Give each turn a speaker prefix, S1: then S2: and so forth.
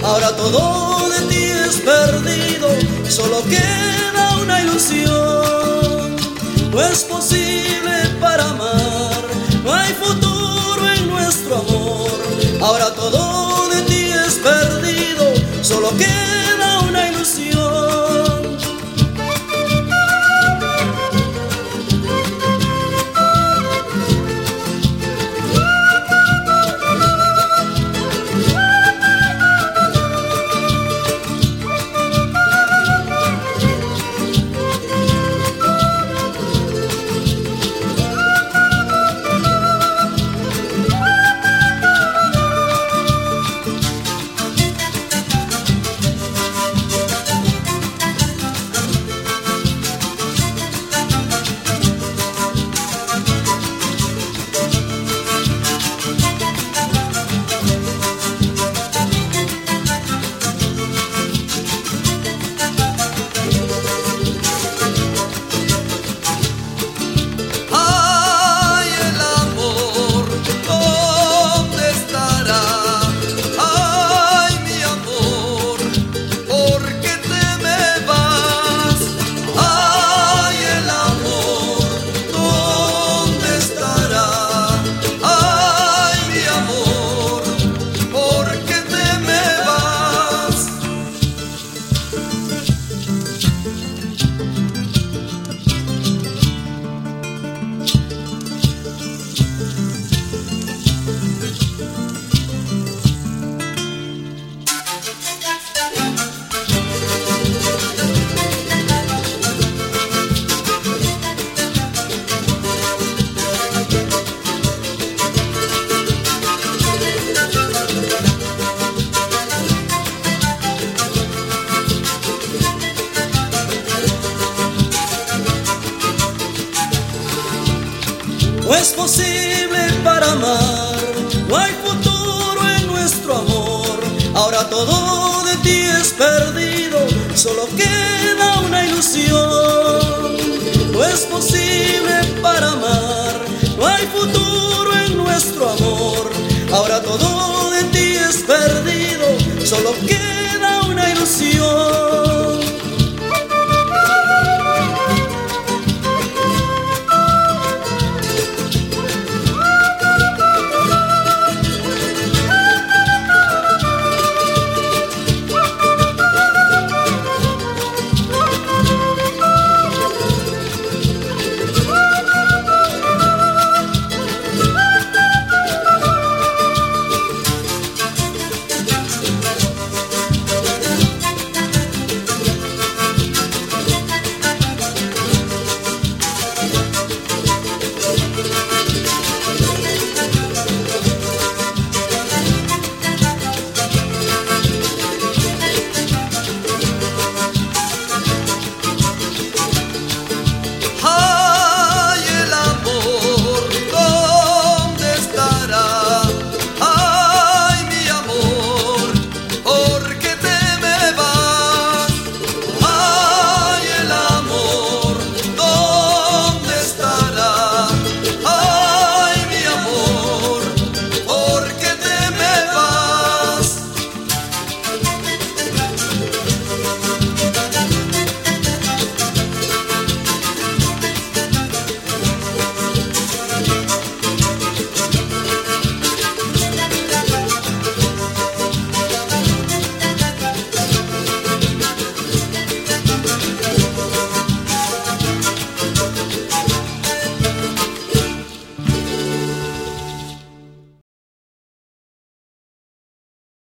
S1: ahora todo de ti es perdido, solo queda una ilusión. No es posible para amar, no hay futuro en nuestro amor, ahora todo de ti es perdido, solo queda una ilusión. No es posible para amar, no hay futuro en nuestro amor, ahora todo de ti es perdido, solo queda una ilusión. No es posible para amar, no hay futuro en nuestro amor, ahora todo